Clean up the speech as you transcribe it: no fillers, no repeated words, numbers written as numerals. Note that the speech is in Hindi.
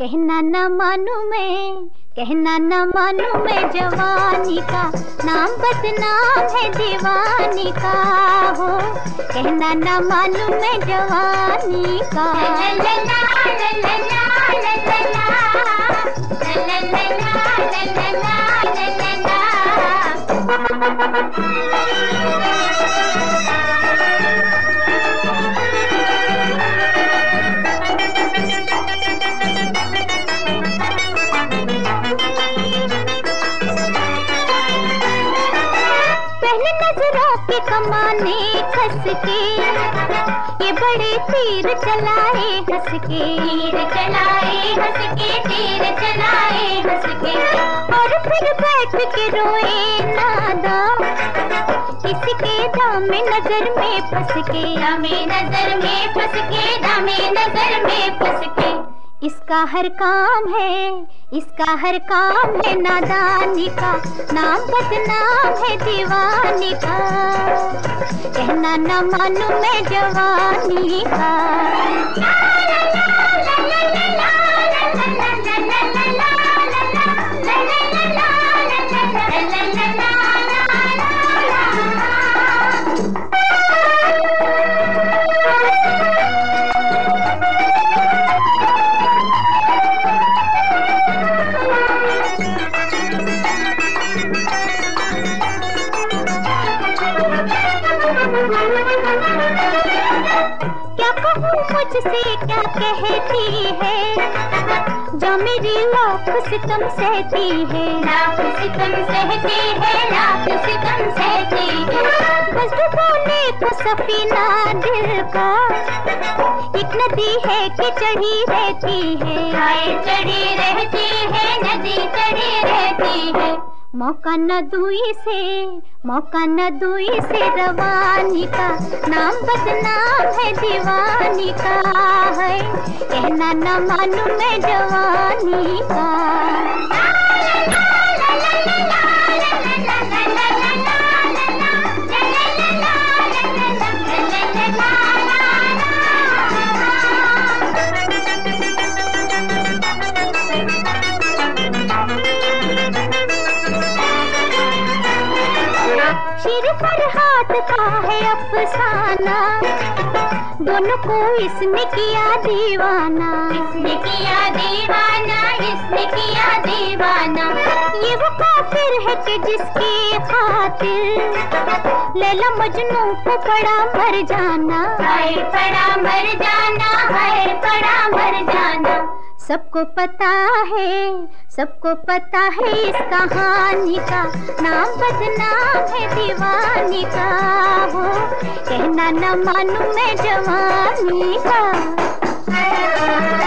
कहना न मानू मैं, कहना न मानू मैं जवानी का, नाम बदनाम है दीवानी का हो। कहना न मानू मैं जवानी का। पहले नजरों के कमाने कस के, ये बड़े तीर चलाए हंस के, तीर चलाए हंस के, तीर चलाए हंस के, और फिर बैठ के रोए नादा, किसके दामे नजर में फंस के, दामे नजर में फंस के, दामे नजर में फंस के। इसका हर काम है, इसका हर काम है नादानी का, नाम बदनाम है दीवानी का। कहना न मानू मैं जवानी का। क्या कहूँ मुझसे क्या कहती है, जो मेरी लाख सितम सहती है, लाख सितम सहती है, लाख सितम सहती है। बस डुबोने को सफीना दिल का, एक नदी है कि चढ़ी रहती है, हाय चढ़ी रहती है, नदी चढ़ी रहती है। मौका न दुई से, मौका न दुई से रवानी का, नाम बदनाम है दीवानी का है। कहना न मानू मैं जवानी का। शिर फरहाद का है अफसाना, दोनों को इसने किया दीवाना, इसने किया दीवाना, इसने किया दीवाना। ये वो काफिर है कि जिसकी खातिर लैला मजनू को पड़ा मर जाना, हाय पड़ा मर जाना, हाय पड़ा मर जाना। सबको पता है, सबको पता है इस कहानी का, नाम बदनाम है दीवानी का हो। कहना न मानू मैं जवानी का।